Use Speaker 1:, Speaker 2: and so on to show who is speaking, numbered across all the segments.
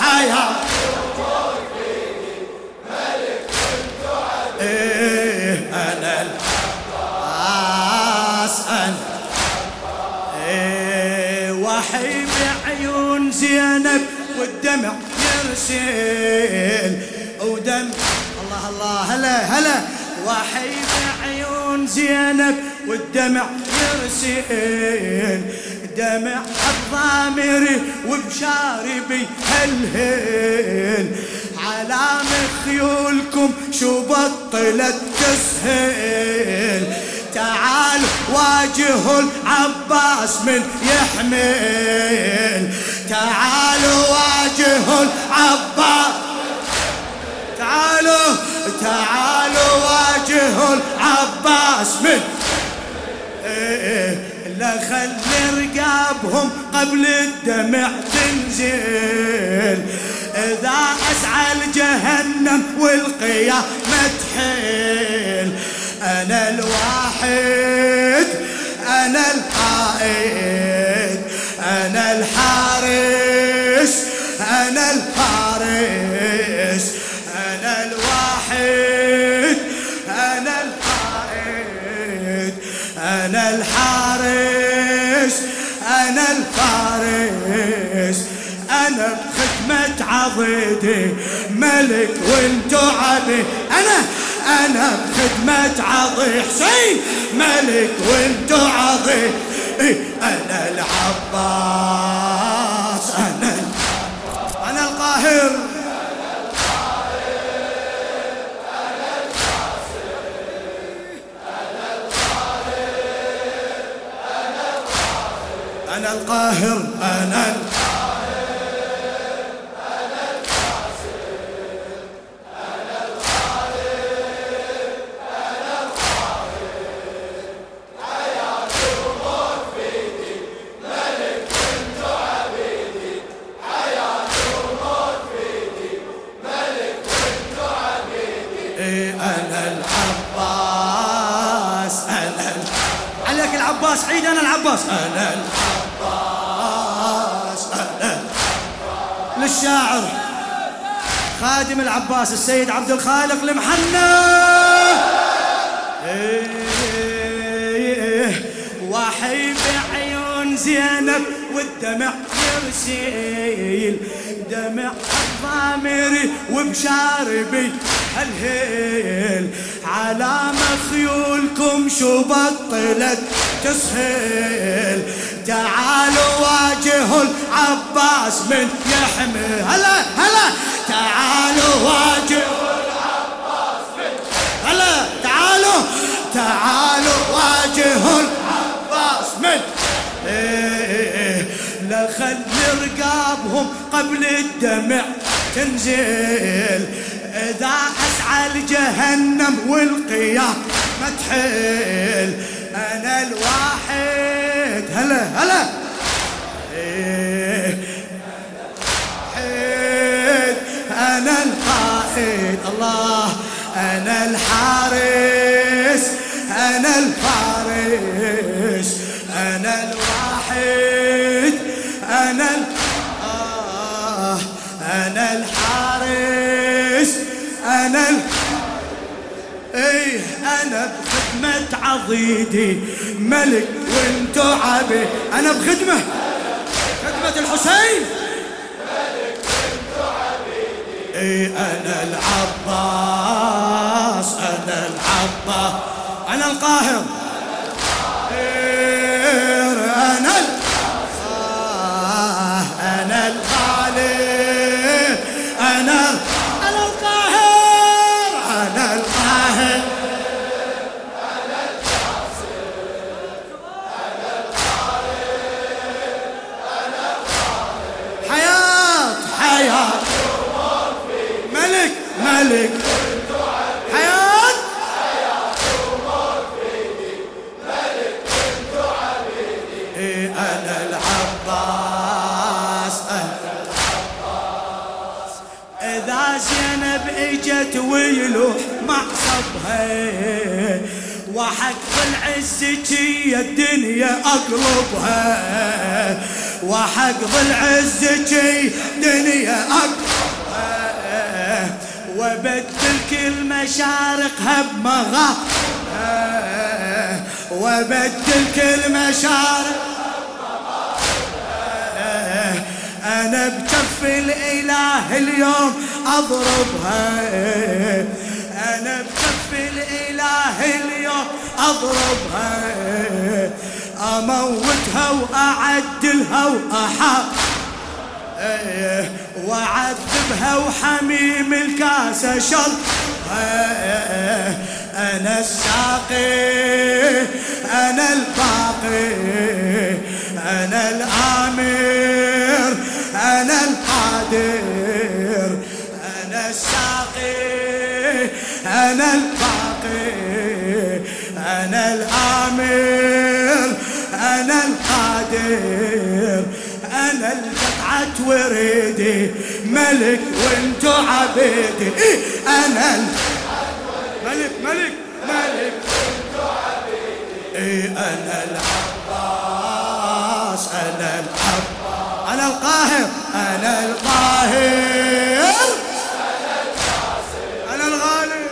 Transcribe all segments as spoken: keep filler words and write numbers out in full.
Speaker 1: حياة إيه أنا العباس أنا إيه وحي بعيون زينب والدمع يرسل ودم الله الله هلا هلا وحي بعيون زينب والدمع يرسل دمع الضامري وبشاربي هلهل على خيولكم شو بطلت تسهل تعالوا واجهوا العباس من يحمل تعالوا واجهوا العباس تعالوا تعالوا واجهوا العباس من إيه لا خلي رقابهم قبل الدمع تنزل إذا أسعى جهنم والقيامة تحل أنا الواحد أنا القائد أنا الحارس أنا الفارس أنا الواحد أنا القائد أنا الحارس أنا الفارس أنا بخدمة عضيدي ملك وانتو عبيد أنا أنا بخدمة عضي حسين ملك وانتو عضي أنا العباس أنا أنا القاهر أنا القاهر أنا العباس عيد أنا العباس أنا العباس أنا للشاعر خادم العباس السيد عبد الخالق المحنى إيه وحي بعيون زينب والدمع يرسيل دمع الضامري وبشاربي هالهيل على مخيولكم شو بطلت تسهل تعالوا واجهوا العباس من يحمل هلا هلا تعالوا واجهوا العباس من هلا تعالوا تعالوا واجهوا العباس من إيه لا خلي رقابهم قبل الدمع تنزل إذا أسعى لجهنم والقيامة تحل أنا الواحد هلا هلا إيه أنا القائد الله أنا الحارس أنا الفارس أنا الواحد أنا آه أنا الحارس أنا ال... إيه أنا بخدمة عضيدي ملك وانتو عبيد أنا بخدمة خدمة الحسين ملك وانتو عبيدي إيه أنا العباس أنا العباس أنا القاهر إيه أنا ال... آه أنا الخالق أنا أنا القاهر أنا القاهر أنا القاسم أنا الخالق أنا الخالق حياة حياة ملك ملك حياة حياة أمور فيدي ملك وانتو عبيدي إيه أنا العباس أنا العباس إذا زينب اجت ويلوح معصبها وحق العز جي الدنيا اقلبها وحق بالعزة دنيا أكبر وبدل كل مشارقها بمغا وبدل كل مشارق أنا بكف الإله اليوم أضربها أنا بكف الإله اليوم أضربها أموتها وأعدلها وأحا وأعذبها وحميم الكاسة شربها أنا الساقي أنا الباقي أنا الآمر أنا القادر أنا الساقي أنا الباقي أنا الآمر أنا القادر أنا القطعة وريدي ملك وانتو عبيدي أنا ملك ملك ملك وانتو عبيدي أنا العباس أنا العباس أنا القاهر أنا القاهر أنا الغالب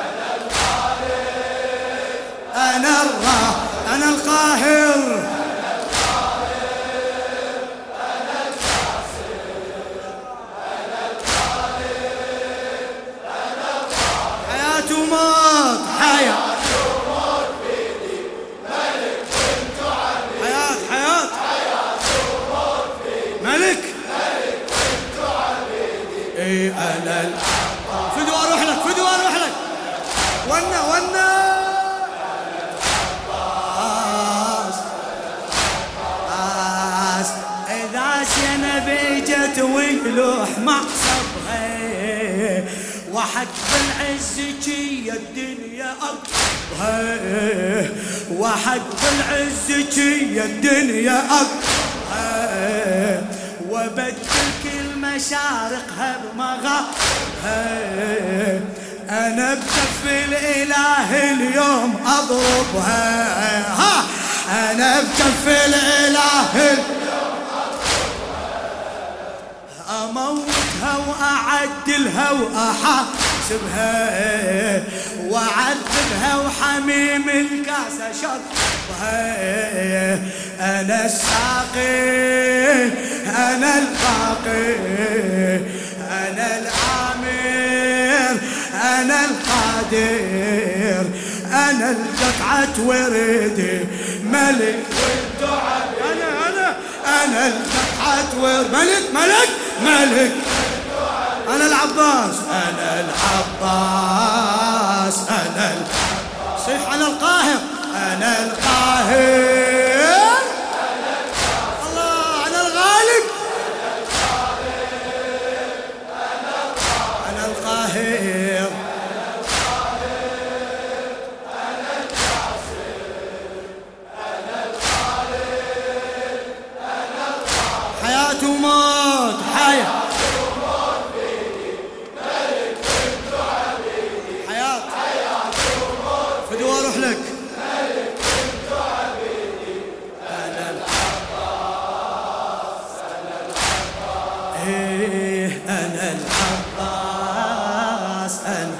Speaker 1: أنا الرا أنا القاهر حياة وموت حياة ملك ملك وانتو عبيدي اي انا العباس فدوا اروح لك فدوا اروح لك ونا ونا العباس العباس اذا سنبي جت ويلوح معصبها وحق بالعزة الدنيا أكبر وحق بالعزة الدنيا أكبر وبدل كل مشارقها بمغابها أنا بكف الإله اليوم أضربها ها أنا بكف الإله اليوم أضربها أموتها وأعدلها وأحاسبها وأعذبها وحميم الكاسة شربها أنا الساقي أنا الباقي أنا الآمر أنا القادر أنا القطعة وريدي ملك والدعاء أنا أنا أنا القطعة وريدي ملك ملك ملك أنا العباس أنا العباس أنا العباس صيح أنا القاهر أنا القاهر الله أنا الغالب أنا القاهر حياة وموت حياة اروح لك ملك وانتو عبيدي انا العباس انا العباس ايه انا العباس انا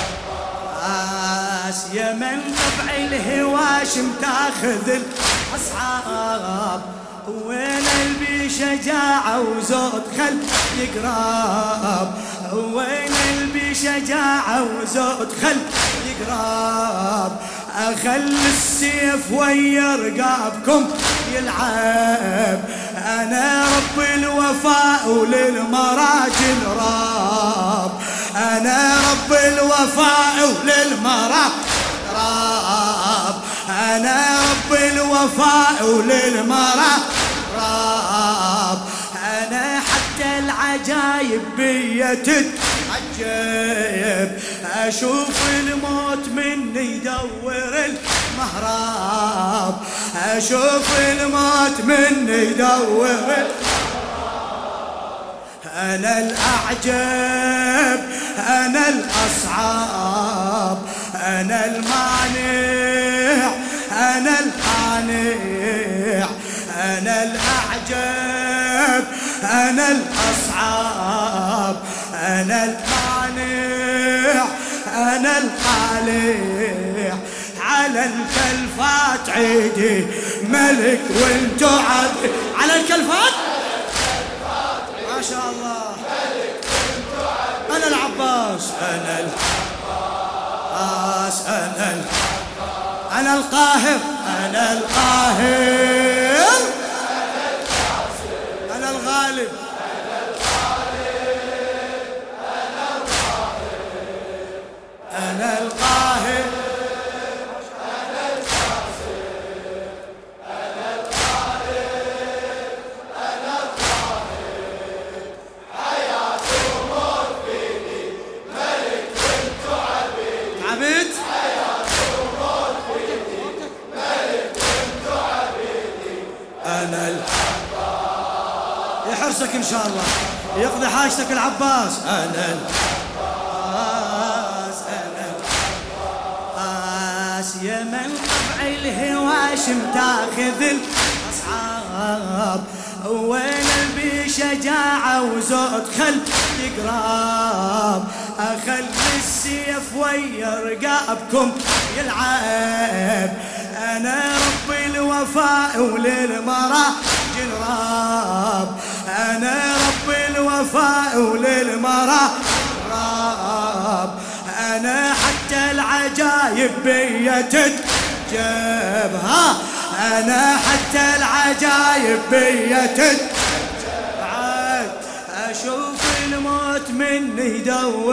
Speaker 1: العباس يا من طبع الهواشم تاخذ الاصحاب وين البي شجاعة وزود خل يقرب وين البي شجاعة وزود خل يقرب أخل السيف ويا رقابكم يلعب أنا رب الوفاء وللمراجل راب أنا رب الوفاء وللمراجل راب أنا رب الوفاء وللمراجل راب أنا حتى العجايب بيا تتعجب أشوف الموت مني يدور المهراب أشوف الموت مني يدور أنا الأعجب أنا الأصعب أنا المانع أنا القانع أنا الأعجب أنا الأصعب، أنا المانع، أنا القالع، على الكلفات عيدي ملك وانتو عبيد. على الكلفات ما شاء الله أنا العباس، أنا العباس، أنا ال... أنا القاهر، أنا القاهر، أنا الغالب، أنا القاهر، أنا ال... يحرسك إن شاء الله، يقضي حاجتك العباس. أنا العباس، أنا العباس، يا من طبع الهواشم تاخذ الأصحاب، وين بشجاعة وزود خل تقراب، أخلي السيف ويا رقابكم يلعب، أنا ربي الوفاء وللمرا جنراب، أنا ربي الوفاء وللمرا راب، أنا حتى العجايب بيا تتجبها، أنا حتى العجايب بيا تتجب، أشوف الموت مني يدور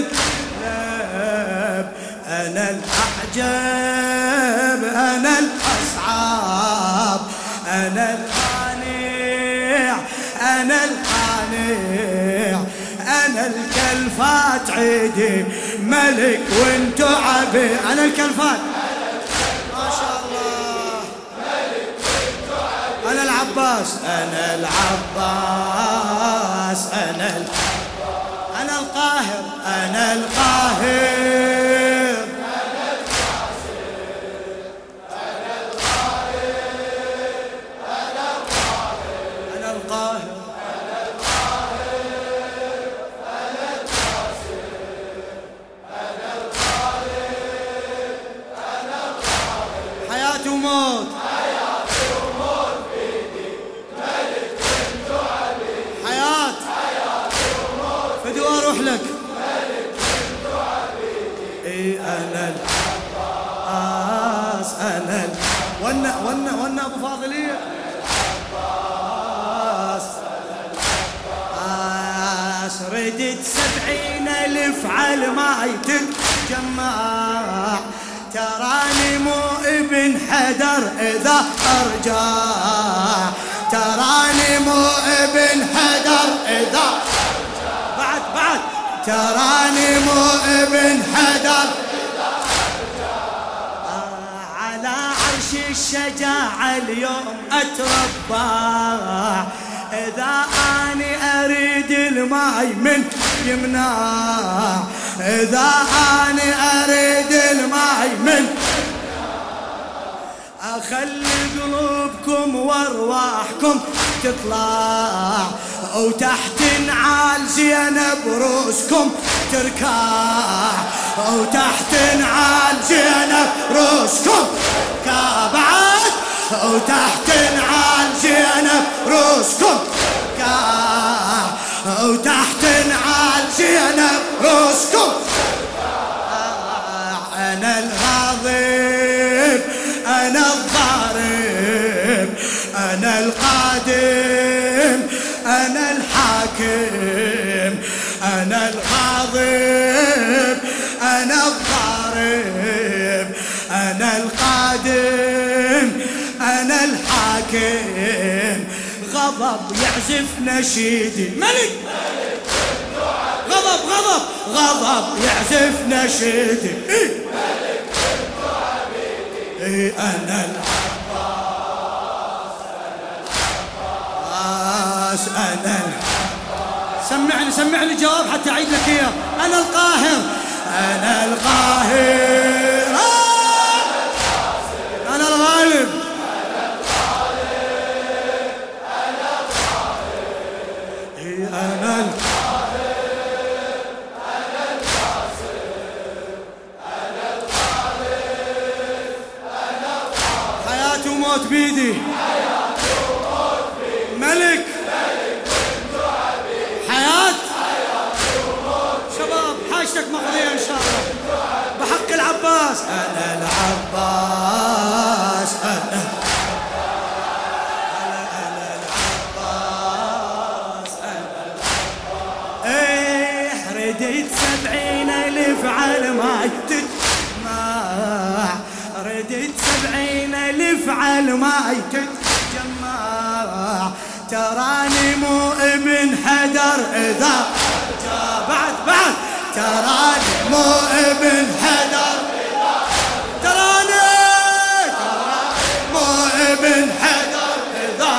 Speaker 1: اللب، أنا الأعجب، أنا الأصعب، أنا القانع، أنا القانع، أنا الكلفات عيدي ملك وانتو عبيد. أنا الكلفات ما شاء الله ملك وانتو عبيد. أنا العباس، أنا العباس، أنا ال... أنا القاهر، أنا القاهر، حياة وموت، حياة وموت بيدي ملك وانتو عبيد، حياة حياة وموت فدي واروح لك ملك وانتو عبيدي. اي أنا العباس، أنا ال... ونا ونا ونا أبو فاضلية العباس، العباس، ردت سبعين ألف على ما يتجمع، تراني مو ابن حدر إذا أرجع، تراني مو ابن حدر إذا أرجع، بعد بعد تراني مو ابن حدر إذا أرجع، على عرش الشجاعة اليوم أتربع، إذا أني أريد الماي من يمنع، إذا أني أريد الماي من أخلي قلوبكم وارواحكم تطلع، وتحت نعال زينب روسكم تركع، وتحت نعال زينب روسكم كابعد، وتحت نعال زينب روسكم كابعد، وتحت نعال زينب روسكم. أنا الغاضب، أنا الضارب، أنا القادم، أنا الحاكم، أنا الغاضب، أنا الضارب، أنا القادم، أنا الحاكم، غضب يعزف نشيدي ملك، غضب غضب غضب يعزف نشيدي، إيه؟ ملك وانتو عبيدي، إيه أنا العباس، أنا العباس، سمعني سمعني جواب حتى أعيد لك إياه. أنا القاهر، أنا القاهر، أنا الغالب، أنا
Speaker 2: القاهر أنا القاسم أنا الخالق أنا القاسم.
Speaker 1: حياة وموت بيدي
Speaker 2: حياة وموت بيدي
Speaker 1: ملك
Speaker 2: ملك وانت عبيد.
Speaker 1: حياة
Speaker 2: حياة وموت
Speaker 1: شباب حاجتك مقضية إن شاء الله بحق العباس. أنا العباس أنا رديت سبعين ألف على ما تتجمع رديت سبعين ألف على ما تتجمع تراني مو ابن حدر إذا جاء بعد بعد تراني مو ابن حدر تراني تراني مو ابن حدر إذا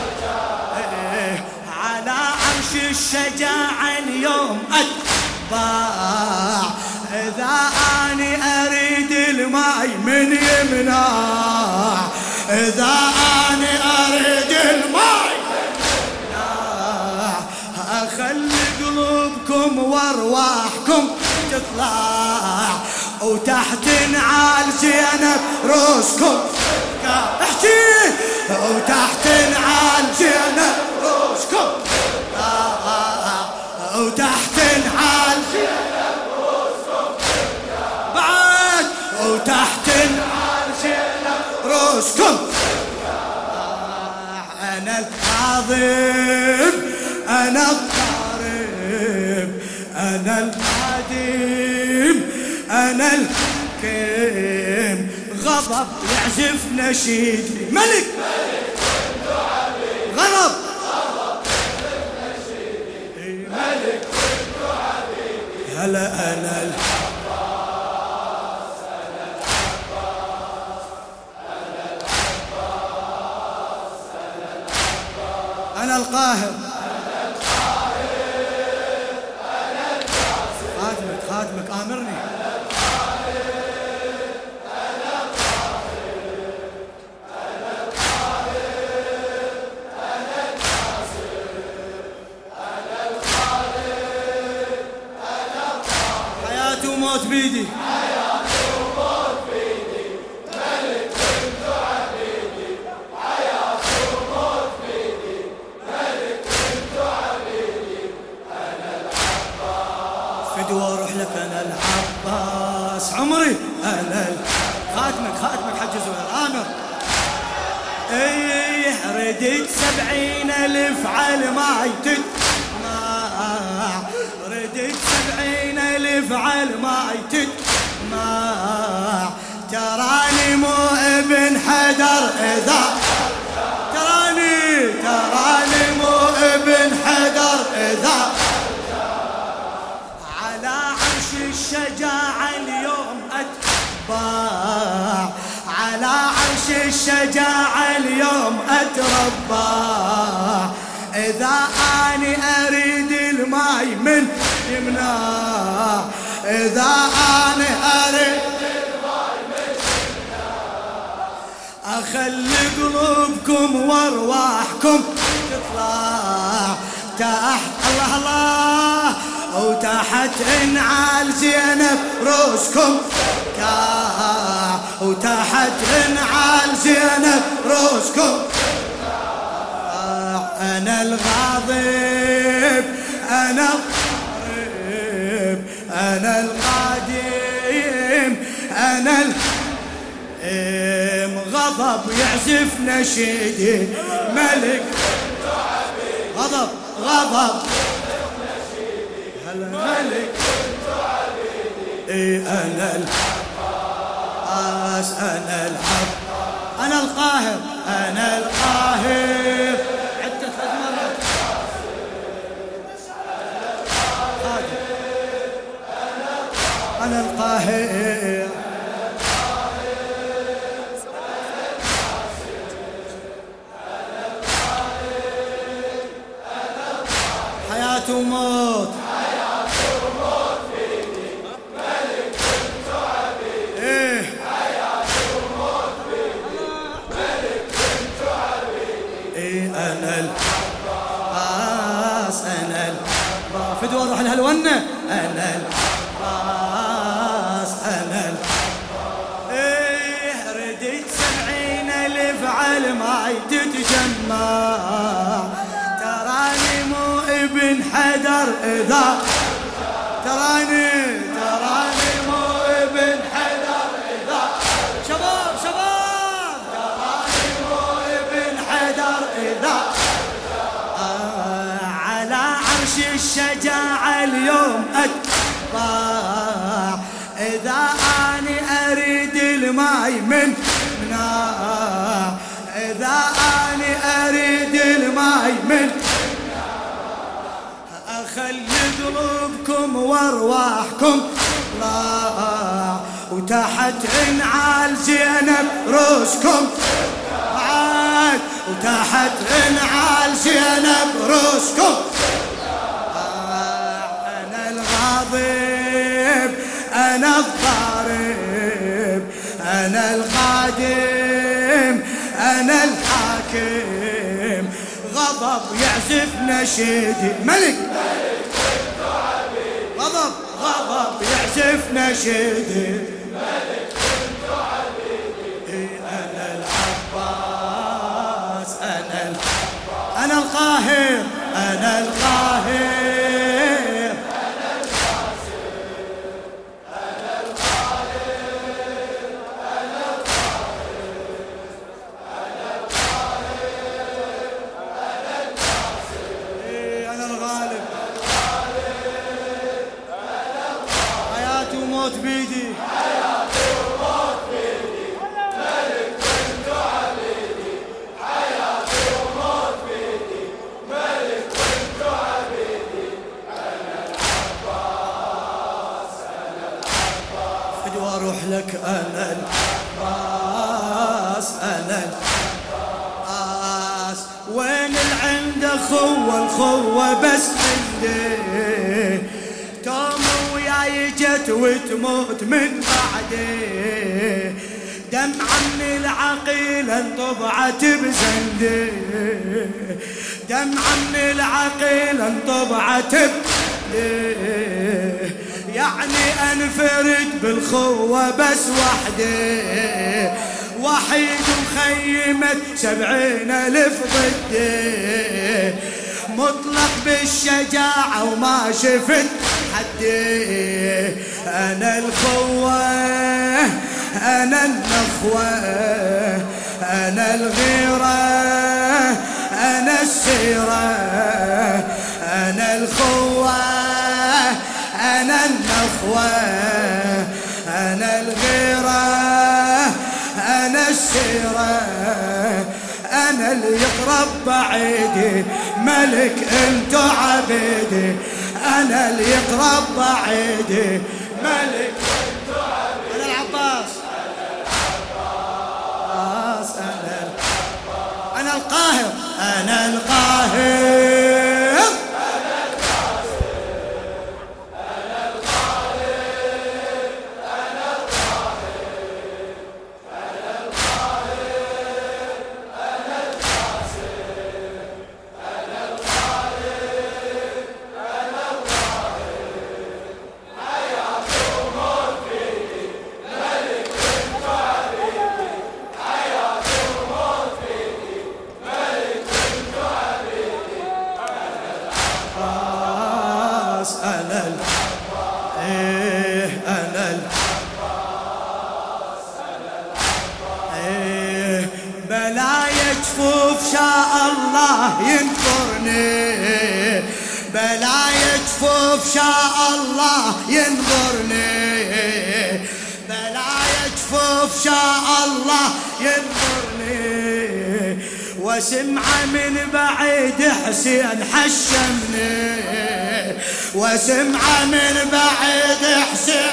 Speaker 1: على عرش الشجاعة اليوم أتباع إذا أني أريد الماي من يمنع إذا أني أريد الماي من يمنع أخلي قلوبكم وارواحكم تطلع وتحت نعال زينب روسكم احكي وتحت نعال زينب روسكم وتحت نعال زينب روسكم بعد وتحت نعال زينب روسكم. أنا العظيم أنا الضارب أنا القديم أنا الحكيم غضب يعزف نشيدي ملك غضب
Speaker 2: ملك وانت عبيدي.
Speaker 1: هلا أنا
Speaker 2: العباس أنا العباس أنا العباس أنا العباس
Speaker 1: أنا القاهر
Speaker 2: أنا القاهر أنا القاسم.
Speaker 1: خادمك خادمك آمرني.
Speaker 2: أنا القاهر أنا القاهر أنا القاهر أنا القاسم أنا الخالق أنا القاسم.
Speaker 1: حياة وموت بيدي
Speaker 2: حياة وموت بيدي ملك وانت عبيدي. حياة وموت بيدي ملك وانت عبيدي. أنا العباس
Speaker 1: فدوى واروح لك أنا العباس عمري أنا ال- خاتمك خاتمك حج زهير آمر. ايه رديت سبعين ألف على ما تتجمع رديت سبعين ألف على ما تتجمع تراني مو ابن حدر إذا تراني تراني مو ابن حدر إذا على عرش الشجاعة اليوم أتباع على عرش الشجاعة اليوم أتربى إذا أني أريد الماي من يمنع إذا أني أريد الماي من يمنع أخلي قلوبكم وارواحكم تطلع تحت الله الله وتحت انعال زينب روسكم كاع وتحت انعال زينب روسكم كاع. انا الغاضب انا الضارب انا القديم انا الحكيم غضب يعزف نشيدي ملك غضب غضب هلا ملك اي انا العباس انا الحب انا القاهر انا القاهر عدة ثلاث مرات انا القاهر حياة وموت
Speaker 2: حياة وموت بيدي ملك وانت عبيدي.
Speaker 1: ايه
Speaker 2: حياة وموت بيدي ملك وانت عبيدي.
Speaker 1: ايه انا العباس فدوى روح الهلونة. أنا العباس أنا العباس إيه رديت سبعين ألف عالماي تتجمع تراني مو ابن حدر إذا تراني تراني مو ابن حدر إذا شباب شباب تراني مو ابن حدر إذا آه على عرش الشجاعة اليوم أتباع إذا أني أريد الماي من مناع إذا أني أريد الماي من أخلي ذنوبكم وارواحكم ضاع وتحت انعال زينب روسكم بعد وتحت انعال زينب روسكم. أنا الغاضب أنا الضارب أنا القادم أنا الحاكم غضب يعزف نشيدي ملك غضب غضب يعزف نشيدي
Speaker 2: ملك بنت عبيدي.
Speaker 1: أنا العباس أنا العباس أنا القاهر أنا القاهر
Speaker 2: أنا القاسم أنا القاهر أنا القاهر أنا القاهر أنا القاسم
Speaker 1: أنا الغالب حياة وموت بيدي
Speaker 2: حياة وموت بيدي. ملك بنت عبيدي حياة وموت بيدي. ملك بنت عبيدي. أنا العباس أنا العباس
Speaker 1: فدوى أروح لك أنا العباس أنا العباس وين العند أخوة الخوة بس عندي توم وياي جت وتموت من بعدي دم عمي العقيل انطبعت بزندي دم عمي العقيل انطبعت بزندي يعني انفرد بالخوة بس وحدي وحيد وخيمة سبعين ألف ضدي مطلق بالشجاعة وما شفت حدي أنا الخوة أنا النخوة أنا الغيرة أنا السيرة أنا الخوة أنا النخوة أنا الغيرة أنا السيرة أنا اللي يقرب بعيدي ملك انتو عبيدي أنا اللي يقرب بعيدي ملك انتو عبيدي. أنا العباس أنا العباس أنا القاهر أنا القاهر أنا ال... إيه أنا ال... إيه بلايا جفوف شاء الله ينظرني بلايا جفوف شاء الله ينظرني بلايا جفوف شاء الله ينظرني وسمعه من بعيد حسين حشمني وسمعه من بعيد حسين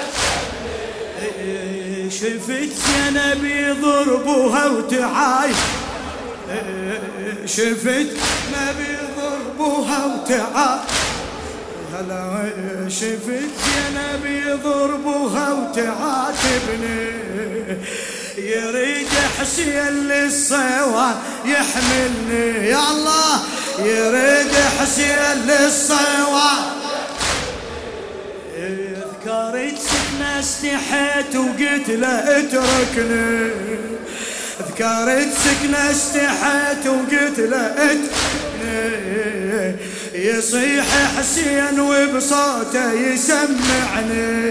Speaker 1: حشمني شفت زينب يضربوها وتعاي شفت نبي يضربوها وتعاي هلا شفت زينب يضربوها وتعاتبني يريد حسين للصوان يحملني يا الله يريد حسين للصوان. ذكرت سكنة استحيت وقلت له اتركني، ذكرت سكنة استحيت وقلت له اتركني، يصيح حسين وبصوته يسمعني،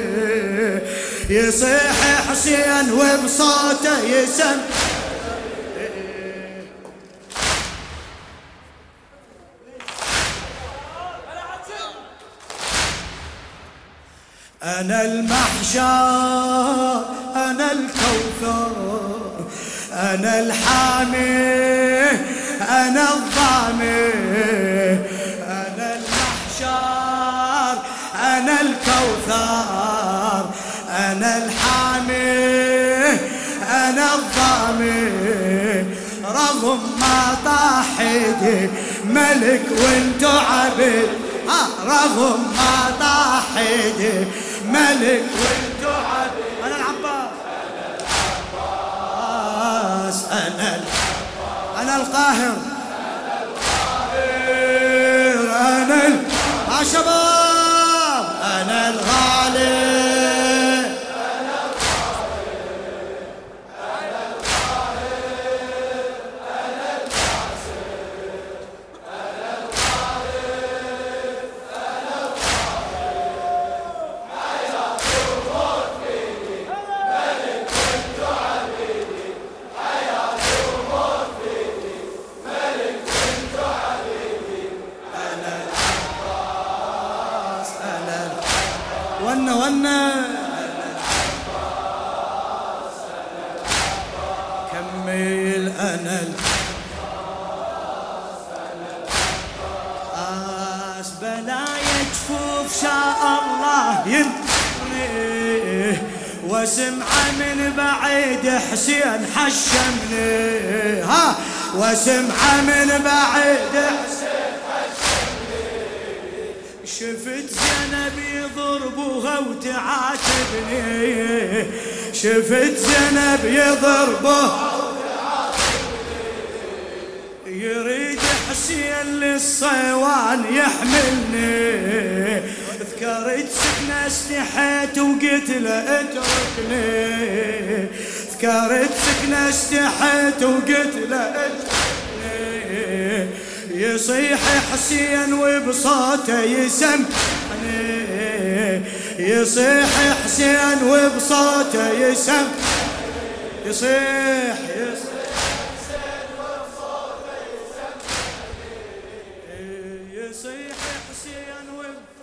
Speaker 1: يصيح حسين وبصوته يسمعني. أنا المحشر أنا الكوثر أنا الحامي أنا الضامي، أنا المحشر أنا الكوثر أنا الحامي أنا الضامي، رغم ما طاح ايدي ملك وانتو عبيد، رغم ما طاح ايدي ملك وانتو عبيد. انا العباس انا العباس انا القاهر انا ال... يا شباب انا الغالي ونا ونا كمل انا العباس بلايا جفوف شاء الله يمني، وسمعه من بعيد حسين حشمني، ها وسمعه من بعيد حسين حشمني، شفت زينب يضربوها وتعاتبني، شفت زينب يضربوها وتعاتبني، يريد حسين للصيوان يحملني، ذكرت سكنة استحيت وقلت له اتركني، ذكرت سكنة استحيت وقلت له اتركني، يصيح حسين وبصوته يسمعني، يصيح حسين وبصوته يسمعني، يصيح يصيح حسين وبصوته يسمعني، يصيح حسين وبصوته